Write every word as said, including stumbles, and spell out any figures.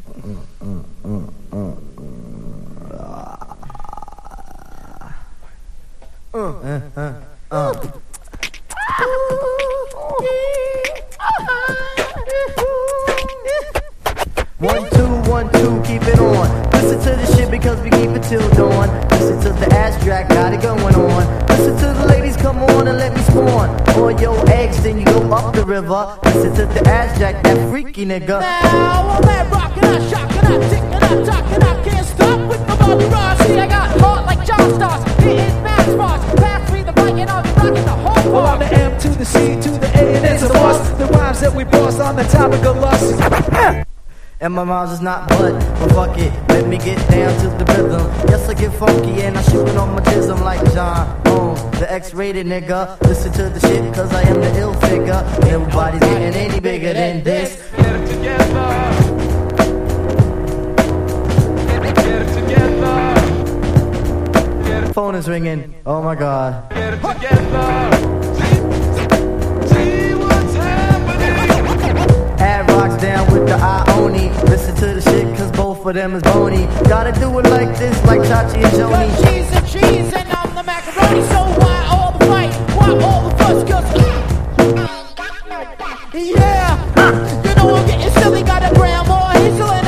One, two, one, two, keep it on. Listen to the shit because we keep it till dawn. Listen to the ass track, got it going on. Listen to the ladies, come on and let me spawn. Or your eggs, then you go up the river. Listen to the ass jack, that freaky nigga. Now all that rockin', I shockin', I tickin', I talkin', I can't stop with the Bobby Ross. See, I got heart like John Stars, hitting fast bars. Pass me the mic and I'll be rockin' the whole Well, bar. on the M to the C to the A and it's a must. The rhymes that we boss on the topic of lust. And my mom's is not but, but fuck it, let me get down to the rhythm. Yes, I get funky and I shoot it on my jism like John Holmes, the X-rated nigga. Listen to the shit cause I am the ill figure. Everybody's getting any bigger than this. Get it together. Get it together. Get it. Phone is ringing, oh my god. Get it together. See, see what's happening. Ad rocks down with the Ioni. Listen to the shit cause both of them is bony. Gotta do it like this, like Chachi and Joni. Cheese and cheese and